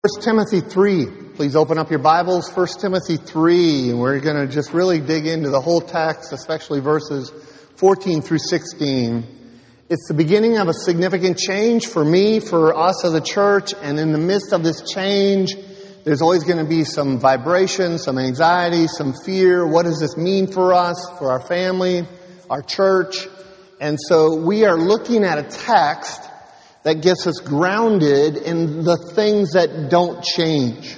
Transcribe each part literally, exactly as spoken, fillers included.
First Timothy three. Please open up your Bibles, First Timothy three, and we're going to just really dig into the whole text, especially verses fourteen through sixteen. It's the beginning of a significant change for me, for us as a church, and in the midst of this change, there's always going to be some vibration, some anxiety, some fear. What does this mean for us, for our family, our church? And so we are looking at a text that gets us grounded in the things that don't change.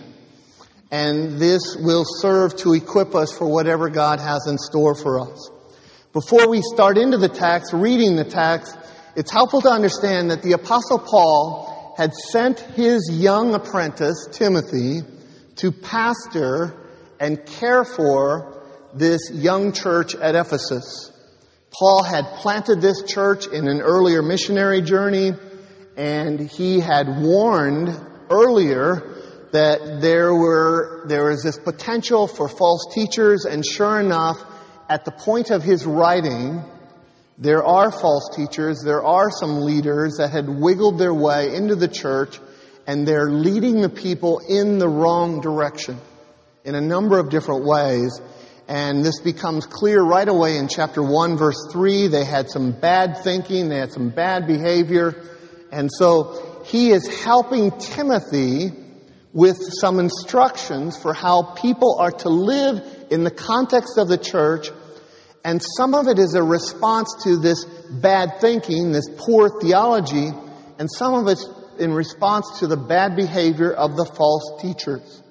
And this will serve to equip us for whatever God has in store for us. Before we start into the text, reading the text, it's helpful to understand that the Apostle Paul had sent his young apprentice, Timothy, to pastor and care for this young church at Ephesus. Paul had planted this church in an earlier missionary journey, and he had warned earlier that there were there was this potential for false teachers, and sure enough, at the point of his writing, there are false teachers, there are some leaders that had wiggled their way into the church, and they're leading the people in the wrong direction in a number of different ways. And this becomes clear right away in chapter one, verse three. They had some bad thinking, they had some bad behavior. And so he is helping Timothy with some instructions for how people are to live in the context of the church. And some of it is a response to this bad thinking, this poor theology, and some of it's in response to the bad behavior of the false teachers.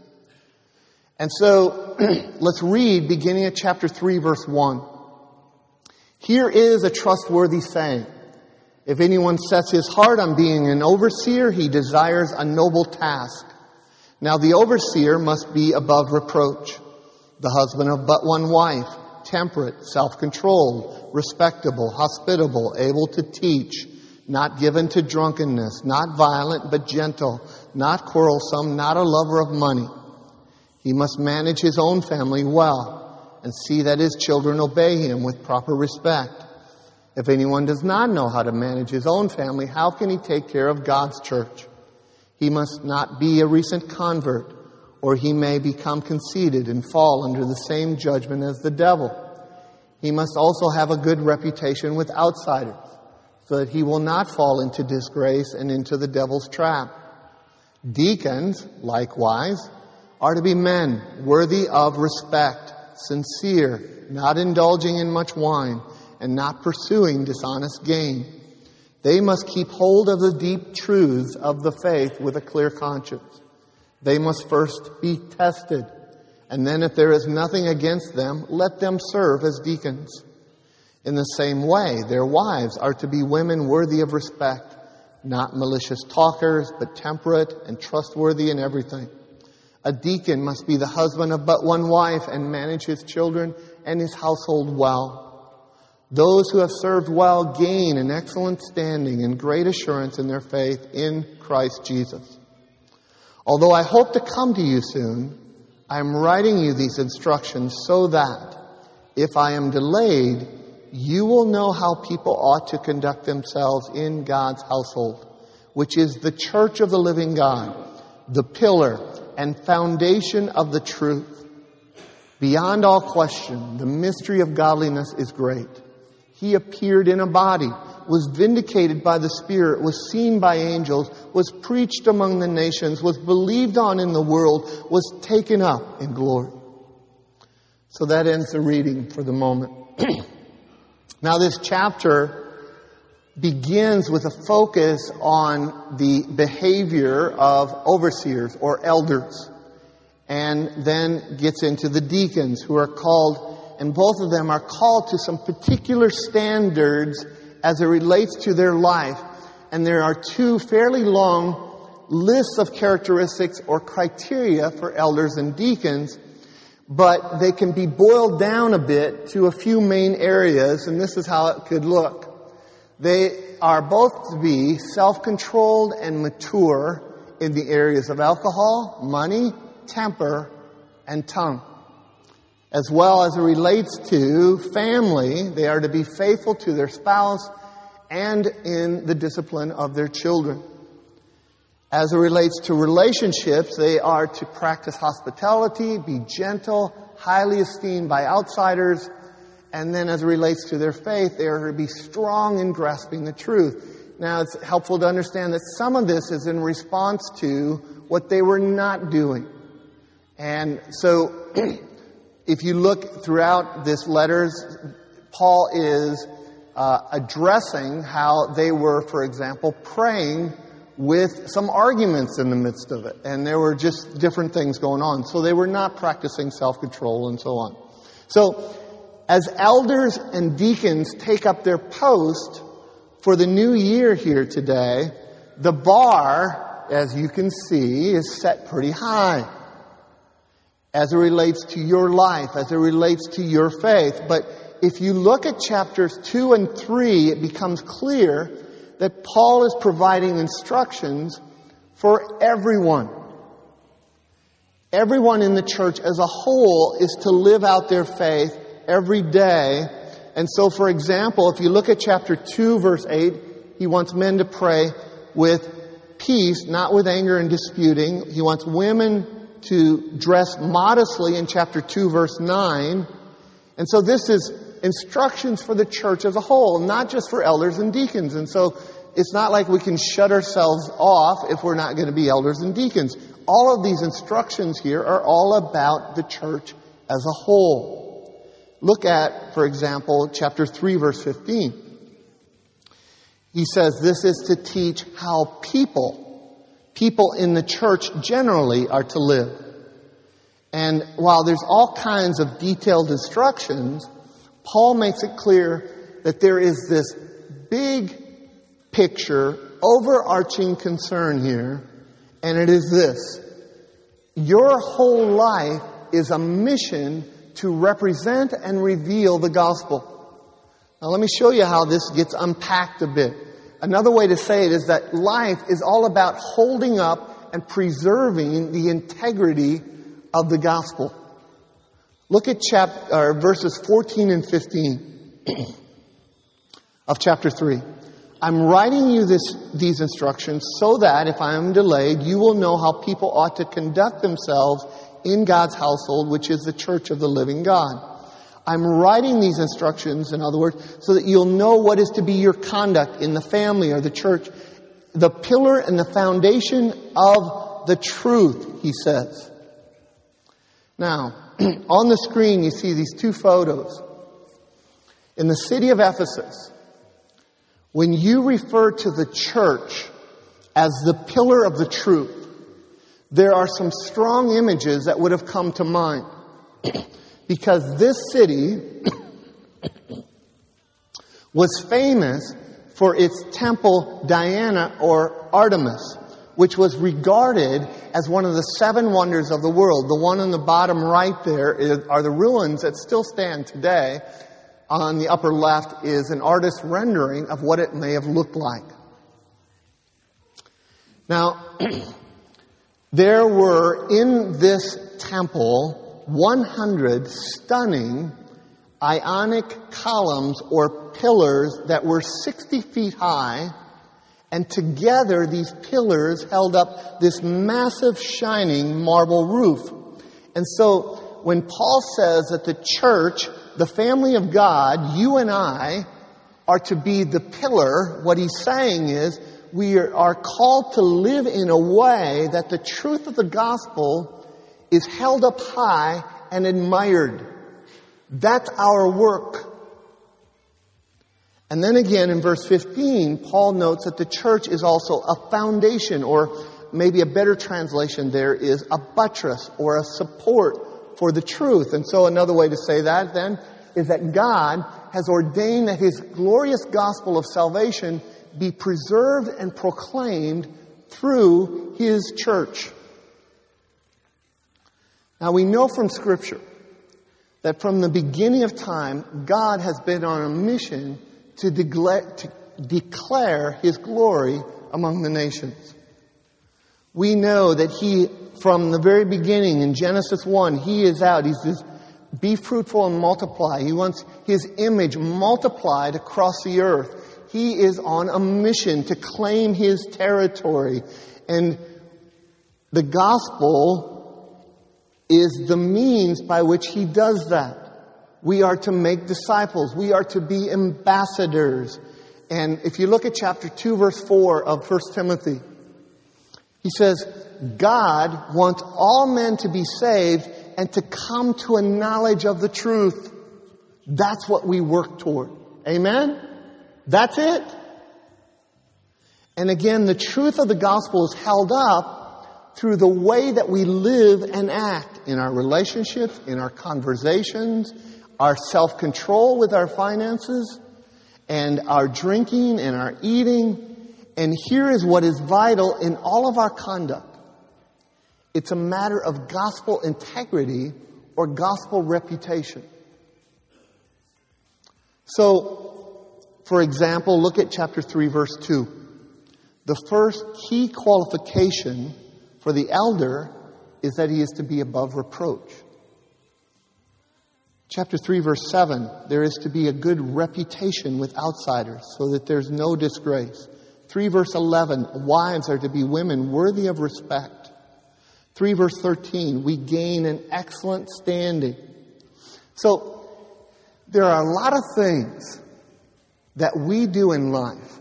And so let's read beginning at chapter three, verse one. Here is a trustworthy saying. If anyone sets his heart on being an overseer, he desires a noble task. Now the overseer must be above reproach, the husband of but one wife, temperate, self-controlled, respectable, hospitable, able to teach, not given to drunkenness, not violent but gentle, not quarrelsome, not a lover of money. He must manage his own family well and see that his children obey him with proper respect. If anyone does not know how to manage his own family, how can he take care of God's church? He must not be a recent convert, or he may become conceited and fall under the same judgment as the devil. He must also have a good reputation with outsiders, so that he will not fall into disgrace and into the devil's trap. Deacons, likewise, are to be men worthy of respect, sincere, not indulging in much wine, and not pursuing dishonest gain. They must keep hold of the deep truths of the faith with a clear conscience. They must first be tested, and then if there is nothing against them, let them serve as deacons. In the same way, their wives are to be women worthy of respect, not malicious talkers, but temperate and trustworthy in everything. A deacon must be the husband of but one wife and manage his children and his household well. Those who have served well gain an excellent standing and great assurance in their faith in Christ Jesus. Although I hope to come to you soon, I am writing you these instructions so that, if I am delayed, you will know how people ought to conduct themselves in God's household, which is the church of the living God, the pillar and foundation of the truth. Beyond all question, the mystery of godliness is great. He appeared in a body, was vindicated by the Spirit, was seen by angels, was preached among the nations, was believed on in the world, was taken up in glory. So that ends the reading for the moment. Now this chapter begins with a focus on the behavior of overseers or elders, and then gets into the deacons who are called. And both of them are called to some particular standards as it relates to their life. And there are two fairly long lists of characteristics or criteria for elders and deacons, but they can be boiled down a bit to a few main areas, and this is how it could look. They are both to be self-controlled and mature in the areas of alcohol, money, temper, and tongue. As well as it relates to family, they are to be faithful to their spouse and in the discipline of their children. As it relates to relationships, they are to practice hospitality, be gentle, highly esteemed by outsiders. And then as it relates to their faith, they are to be strong in grasping the truth. Now, it's helpful to understand that some of this is in response to what they were not doing. And so, if you look throughout this letters, Paul is uh, addressing how they were, for example, praying with some arguments in the midst of it. And there were just different things going on. So they were not practicing self-control and so on. So, as elders and deacons take up their post for the new year here today, the bar, as you can see, is set pretty high as it relates to your life, as it relates to your faith. But if you look at chapters two and three, it becomes clear that Paul is providing instructions for everyone. Everyone in the church as a whole is to live out their faith every day. And so, for example, if you look at chapter two, verse eight, he wants men to pray with peace, not with anger and disputing. He wants women to dress modestly in chapter two, verse nine. And so this is instructions for the church as a whole, not just for elders and deacons. And so it's not like we can shut ourselves off if we're not going to be elders and deacons. All of these instructions here are all about the church as a whole. Look at, for example, chapter three, verse fifteen. He says this is to teach how people, people in the church generally are to live. And while there's all kinds of detailed instructions, Paul makes it clear that there is this big picture, overarching concern here, and it is this. Your whole life is a mission to represent and reveal the gospel. Now let me show you how this gets unpacked a bit. Another way to say it is that life is all about holding up and preserving the integrity of the gospel. Look at chap- or verses fourteen and fifteen of chapter three. I'm writing you this, these instructions so that if I am delayed, you will know how people ought to conduct themselves in God's household, which is the church of the living God. I'm writing these instructions, in other words, so that you'll know what is to be your conduct in the family or the church, the pillar and the foundation of the truth, he says. Now, on the screen you see these two photos. In the city of Ephesus, when you refer to the church as the pillar of the truth, there are some strong images that would have come to mind. Because this city was famous for its temple Diana or Artemis, which was regarded as one of the seven wonders of the world. The one on the bottom right there is, are the ruins that still stand today. On the upper left is an artist's rendering of what it may have looked like. Now, there were in this temple one hundred stunning Ionic columns or pillars that were sixty feet high, and together these pillars held up this massive shining marble roof. And so when Paul says that the church, the family of God, you and I, are to be the pillar, what he's saying is we are called to live in a way that the truth of the gospel is held up high and admired. That's our work. And then again in verse fifteen, Paul notes that the church is also a foundation, or maybe a better translation there is a buttress or a support for the truth. And so another way to say that then is that God has ordained that his glorious gospel of salvation be preserved and proclaimed through his church. Now we know from Scripture that from the beginning of time, God has been on a mission to declare, to declare his glory among the nations. We know that he, from the very beginning in Genesis one, he is out. He says, be fruitful and multiply. He wants his image multiplied across the earth. He is on a mission to claim his territory. And the gospel is the means by which he does that. We are to make disciples. We are to be ambassadors. And if you look at chapter two, verse four of First Timothy, he says, God wants all men to be saved and to come to a knowledge of the truth. That's what we work toward. Amen? That's it. And again, the truth of the gospel is held up through the way that we live and act in our relationships, in our conversations, our self-control with our finances, and our drinking and our eating. And here is what is vital in all of our conduct. It's a matter of gospel integrity or gospel reputation. So, for example, look at chapter three, verse two. The first key qualification for the elder is that he is to be above reproach. Chapter three, verse seven, there is to be a good reputation with outsiders so that there's no disgrace. three, verse eleven, wives are to be women worthy of respect. three, verse thirteen, we gain an excellent standing. So, there are a lot of things that we do in life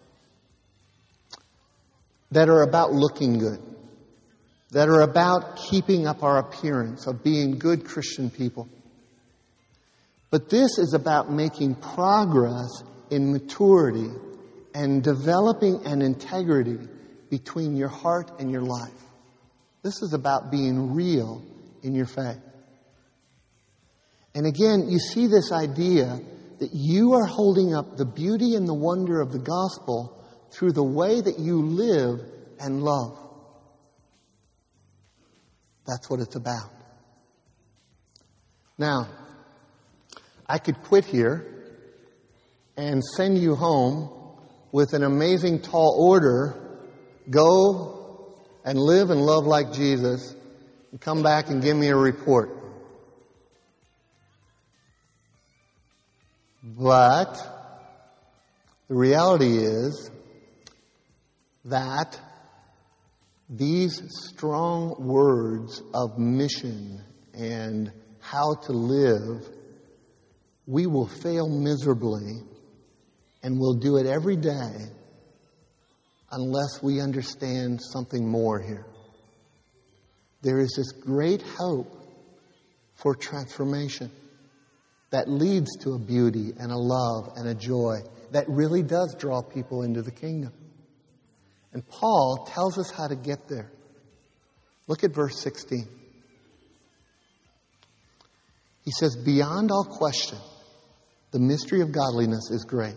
that are about looking good, that are about keeping up our appearance of being good Christian people. But this is about making progress in maturity and developing an integrity between your heart and your life. This is about being real in your faith. And again, you see this idea that you are holding up the beauty and the wonder of the gospel through the way that you live and love. That's what it's about. Now, I could quit here and send you home with an amazing tall order. Go and live and love like Jesus and come back and give me a report. But the reality is that these strong words of mission and how to live, we will fail miserably, and we'll do it every day unless we understand something more here. There is this great hope for transformation that leads to a beauty and a love and a joy that really does draw people into the kingdom. And Paul tells us how to get there. Look at verse sixteen. He says, beyond all question, the mystery of godliness is great.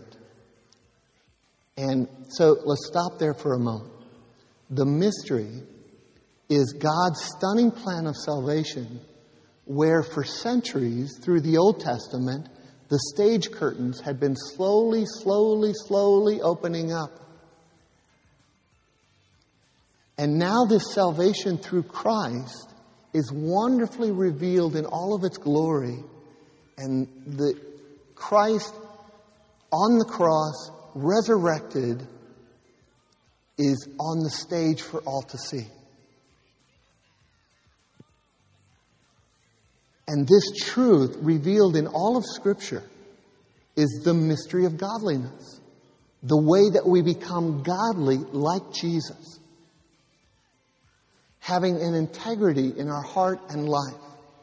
And so let's stop there for a moment. The mystery is God's stunning plan of salvation, where for centuries through the Old Testament, the stage curtains had been slowly, slowly, slowly opening up. And now this salvation through Christ is wonderfully revealed in all of its glory. And the Christ on the cross, resurrected, is on the stage for all to see. And this truth, revealed in all of Scripture, is the mystery of godliness. The way that we become godly like Jesus. Having an integrity in our heart and life.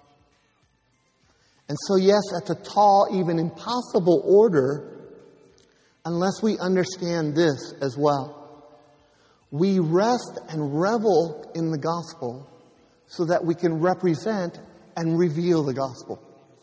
And so yes, that's a tall, even impossible order, unless we understand this as well. We rest and revel in the gospel so that we can represent and reveal the gospel.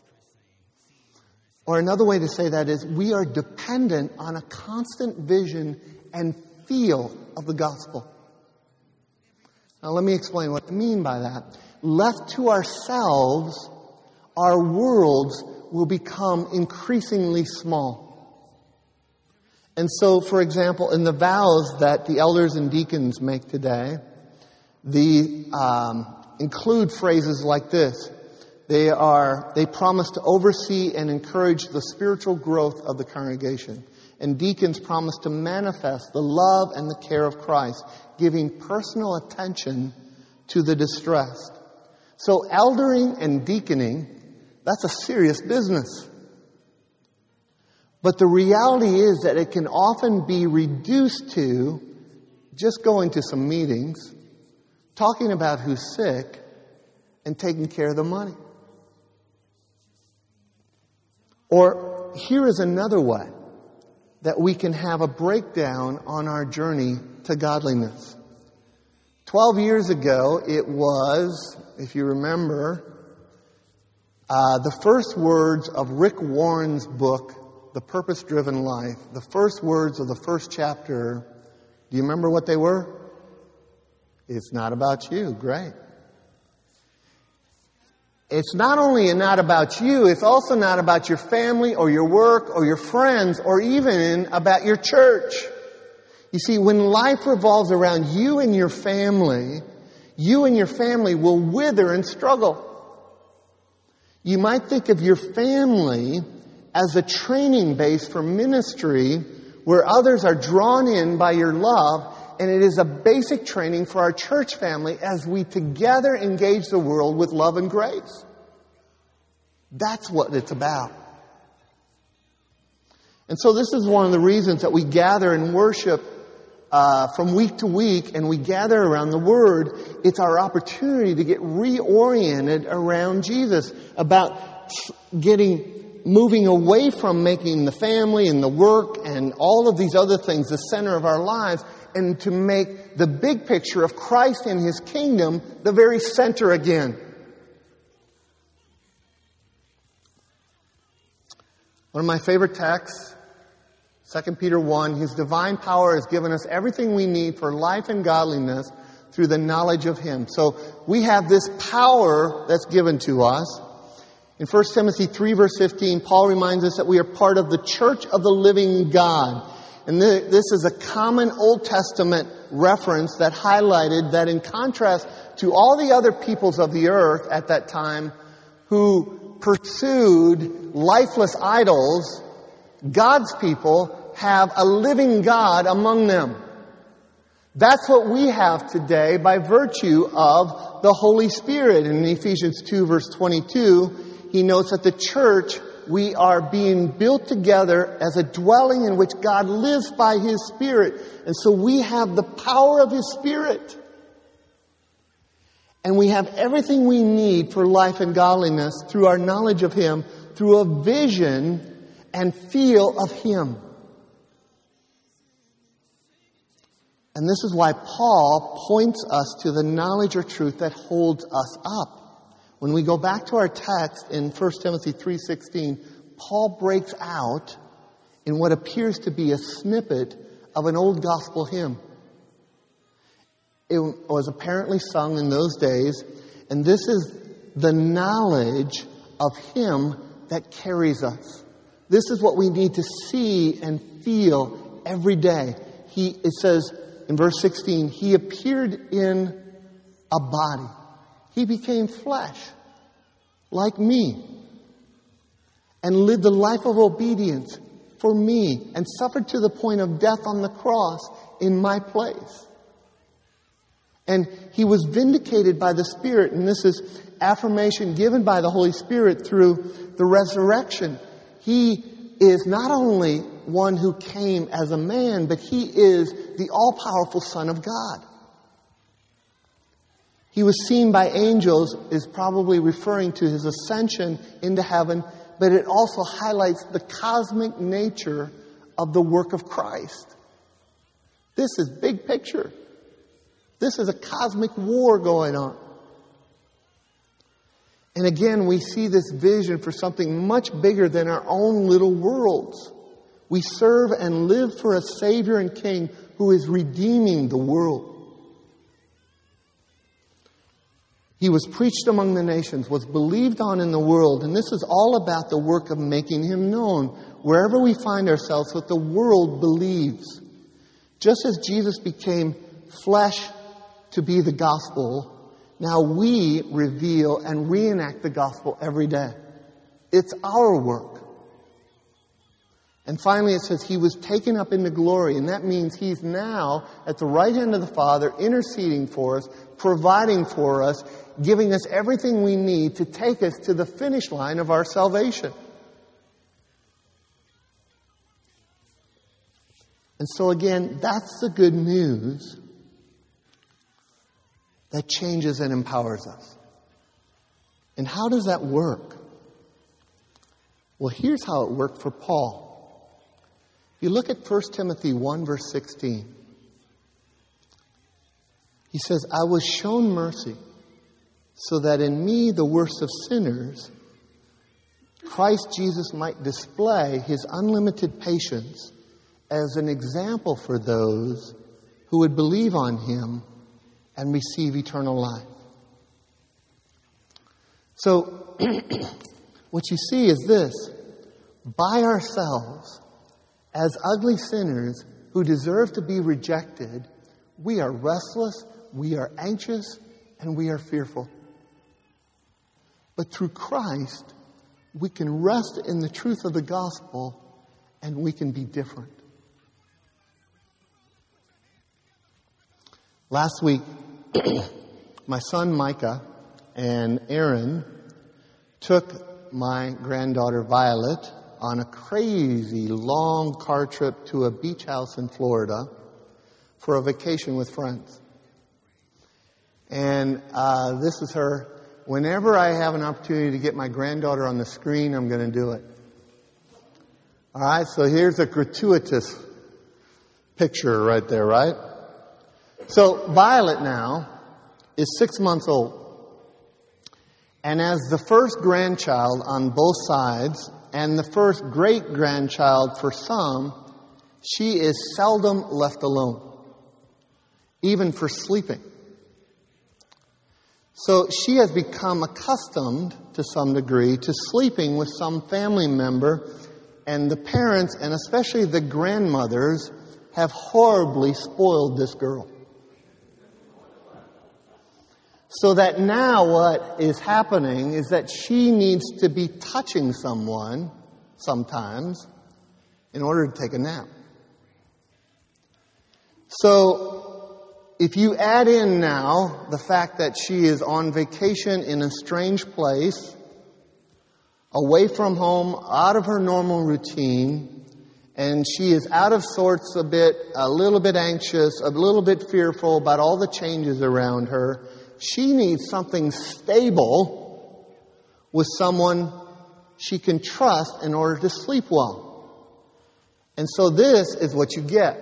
Or another way to say that is, we are dependent on a constant vision and feel of the gospel. Now let me explain what I mean by that. Left to ourselves, our worlds will become increasingly small. And so, for example, in the vows that the elders and deacons make today, the um, include phrases like this. They are they promise to oversee and encourage the spiritual growth of the congregation. and deacons promise to manifest the love and the care of Christ, giving personal attention to the distressed. So eldering and deaconing, that's a serious business. But the reality is that it can often be reduced to just going to some meetings, talking about who's sick, and taking care of the money. Or here is another way that we can have a breakdown on our journey to godliness. Twelve years ago, it was, if you remember, uh, the first words of Rick Warren's book, The Purpose-Driven Life. The first words of the first chapter, do you remember what they were? It's not about you. Great. It's not only not about you, it's also not about your family or your work or your friends or even about your church. You see, when life revolves around you and your family, you and your family will wither and struggle. You might think of your family as a training base for ministry where others are drawn in by your love, and it is a basic training for our church family as we together engage the world with love and grace. That's what it's about. And so this is one of the reasons that we gather and worship uh, from week to week, and we gather around the Word. It's our opportunity to get reoriented around Jesus, about getting, moving away from making the family and the work and all of these other things the center of our lives, and to make the big picture of Christ and His kingdom the very center again. One of my favorite texts, Second Peter one, His divine power has given us everything we need for life and godliness through the knowledge of Him. So we have this power that's given to us. In First Timothy three, verse fifteen, Paul reminds us that we are part of the church of the living God. And this is a common Old Testament reference that highlighted that in contrast to all the other peoples of the earth at that time who pursued lifeless idols, God's people have a living God among them. That's what we have today by virtue of the Holy Spirit. In Ephesians two, verse twenty-two, he notes that the church, we are being built together as a dwelling in which God lives by His Spirit. And so we have the power of His Spirit. And we have everything we need for life and godliness through our knowledge of Him, through a vision and feel of Him. And this is why Paul points us to the knowledge or truth that holds us up. When we go back to our text in First Timothy three sixteen, Paul breaks out in what appears to be a snippet of an old gospel hymn. It was apparently sung in those days, and this is the knowledge of Him that carries us. This is what we need to see and feel every day. He, it says in verse sixteen, He appeared in a body. He became flesh, like me, and lived a life of obedience for me, and suffered to the point of death on the cross in my place. And He was vindicated by the Spirit, and this is affirmation given by the Holy Spirit through the resurrection. He is not only one who came as a man, but He is the all-powerful Son of God. He was seen by angels is probably referring to His ascension into heaven, but it also highlights the cosmic nature of the work of Christ. This is big picture. This is a cosmic war going on. And again, we see this vision for something much bigger than our own little worlds. We serve and live for a Savior and King who is redeeming the world. He was preached among the nations, was believed on in the world, and this is all about the work of making Him known. Wherever we find ourselves, what the world believes. Just as Jesus became flesh to be the gospel, now we reveal and reenact the gospel every day. It's our work. And finally it says he was taken up into glory. And that means he's now at the right hand of the Father, interceding for us, providing for us, giving us everything we need to take us to the finish line of our salvation. And so again, that's the good news that changes and empowers us. And how does that work? Well, here's how it worked for Paul. If you look at First Timothy one, verse sixteen, he says, I was shown mercy so that in me, the worst of sinners, Christ Jesus might display his unlimited patience as an example for those who would believe on him and receive eternal life. So, what you see is this. By ourselves, as ugly sinners who deserve to be rejected, we are restless, we are anxious, and we are fearful. But through Christ, we can rest in the truth of the gospel and we can be different. Last week, my son Micah and Aaron took my granddaughter Violet on a crazy long car trip to a beach house in Florida for a vacation with friends. And uh, this is her. Whenever I have an opportunity to get my granddaughter on the screen, I'm going to do it. All right, so here's a gratuitous picture right there, right? So Violet now is six months old. And as the first grandchild on both sides, and the first great-grandchild for some, she is seldom left alone, even for sleeping. So she has become accustomed, to some degree, to sleeping with some family member, and the parents, and especially the grandmothers, have horribly spoiled this girl. So that now what is happening is that she needs to be touching someone sometimes in order to take a nap. So if you add in now the fact that she is on vacation in a strange place, away from home, out of her normal routine, and she is out of sorts a bit, a little bit anxious, a little bit fearful about all the changes around her, she needs something stable with someone she can trust in order to sleep well. And so this is what you get.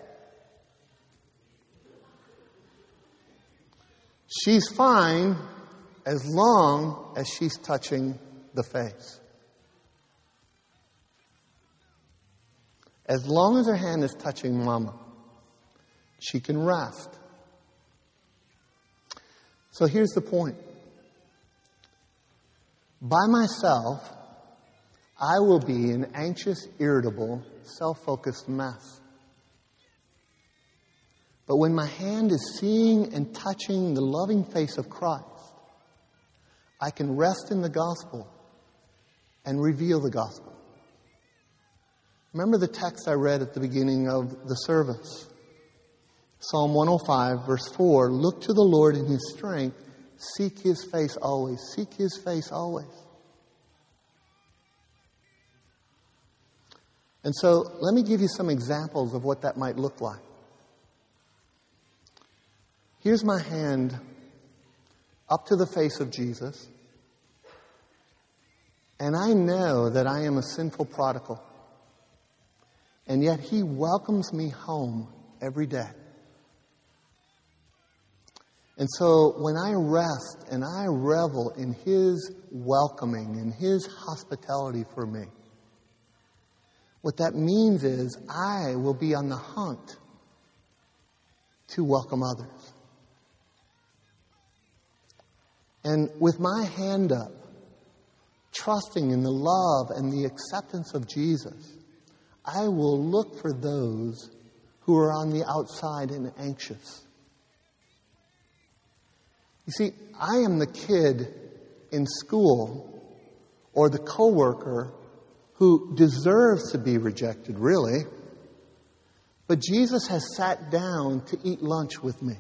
She's fine as long as she's touching the face. As long as her hand is touching Mama, she can rest. So here's the point. By myself, I will be an anxious, irritable, self-focused mess. But when my hand is seeing and touching the loving face of Christ, I can rest in the gospel and reveal the gospel. Remember the text I read at the beginning of the service. Psalm one oh five, verse four, look to the Lord in his strength, seek his face always. Seek his face always. And so let me give you some examples of what that might look like. Here's my hand up to the face of Jesus. And I know that I am a sinful prodigal. And yet he welcomes me home every day. And so when I rest and I revel in his welcoming and his hospitality for me, what that means is I will be on the hunt to welcome others. And with my hand up, trusting in the love and the acceptance of Jesus, I will look for those who are on the outside and anxious. You see, I am the kid in school or the coworker who deserves to be rejected, really. But Jesus has sat down to eat lunch with me.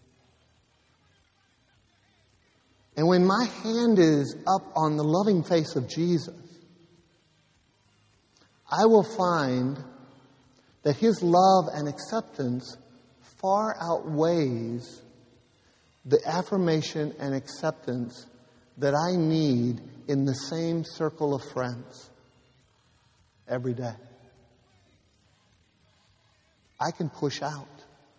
And when my hand is up on the loving face of Jesus, I will find that His love and acceptance far outweighs the affirmation and acceptance that I need in the same circle of friends every day. I can push out.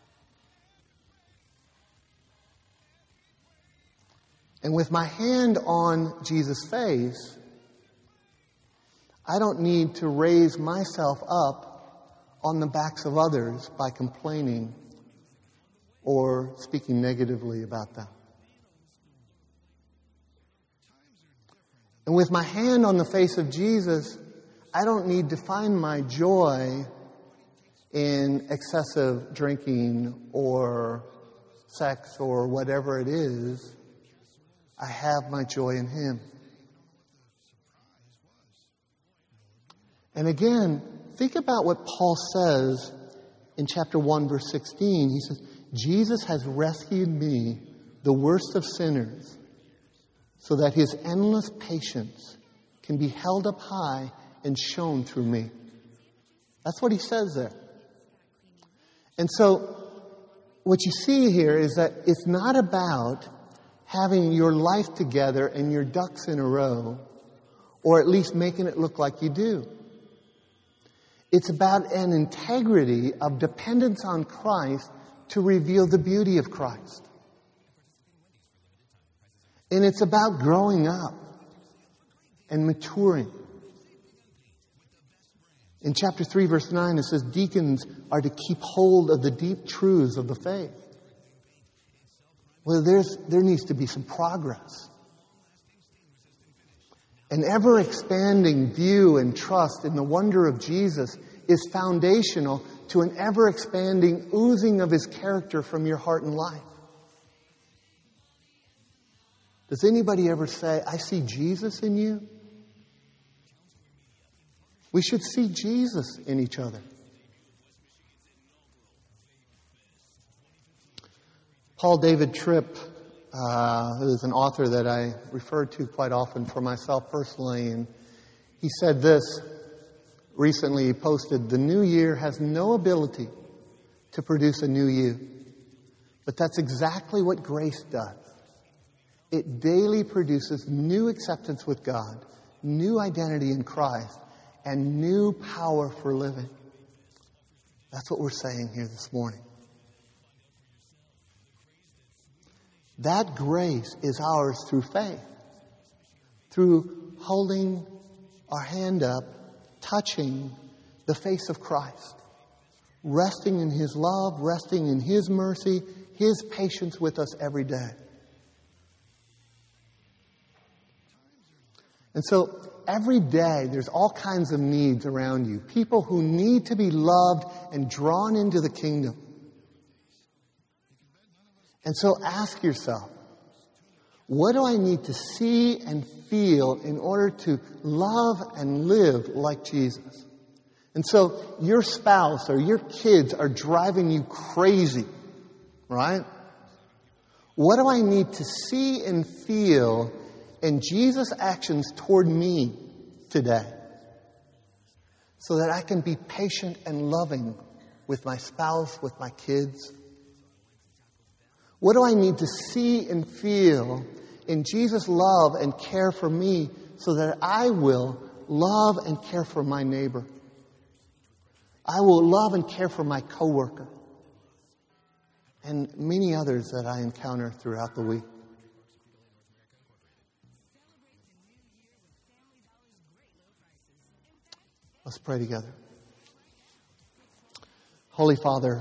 And with my hand on Jesus' face, I don't need to raise myself up on the backs of others by complaining or speaking negatively about them. And with my hand on the face of Jesus, I don't need to find my joy in excessive drinking or sex or whatever it is. I have my joy in Him. And again, think about what Paul says in chapter one, verse sixteen. He says, Jesus has rescued me, the worst of sinners, so that His endless patience can be held up high and shown through me. That's what he says there. And so, what you see here is that it's not about having your life together and your ducks in a row, or at least making it look like you do. It's about an integrity of dependence on Christ to reveal the beauty of Christ. And it's about growing up and maturing. In chapter three, verse nine, it says, deacons are to keep hold of the deep truths of the faith. Well, there's, there needs to be some progress. An ever-expanding view and trust in the wonder of Jesus is foundational to an ever-expanding oozing of His character from your heart and life. Does anybody ever say, I see Jesus in you? We should see Jesus in each other. Paul David Tripp, uh, who is an author that I refer to quite often for myself personally, and he said this recently. He posted, the new year has no ability to produce a new you. But that's exactly what grace does. It daily produces new acceptance with God, new identity in Christ, and new power for living. That's what we're saying here this morning. That grace is ours through faith, through holding our hand up, touching the face of Christ, resting in His love, resting in His mercy, His patience with us every day. And so every day there's all kinds of needs around you. People who need to be loved and drawn into the kingdom. And so ask yourself, what do I need to see and feel in order to love and live like Jesus? And so your spouse or your kids are driving you crazy, right? What do I need to see and feel in Jesus' actions toward me today so that I can be patient and loving with my spouse, with my kids? What do I need to see and feel in Jesus' love and care for me so that I will love and care for my neighbor? I will love and care for my coworker and many others that I encounter throughout the week. Let's pray together. Holy Father,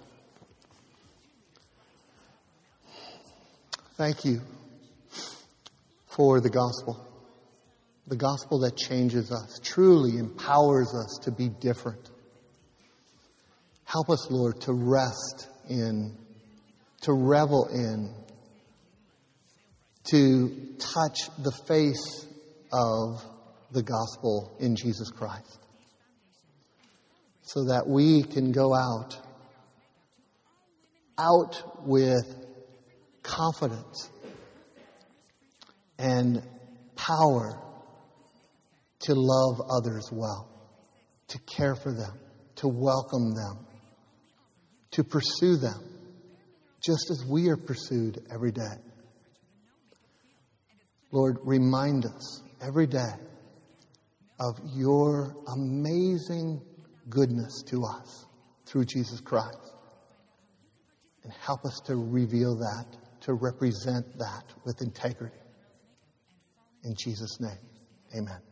thank you for the gospel. The gospel that changes us, truly empowers us to be different. Help us, Lord, to rest in, to revel in, to touch the face of the gospel in Jesus Christ, so that we can go out, out with confidence and power to love others well, to care for them, to welcome them, to pursue them, just as we are pursued every day. Lord, remind us every day of your amazing goodness to us through Jesus Christ. And help us to reveal that, to represent that with integrity. In Jesus' name, amen.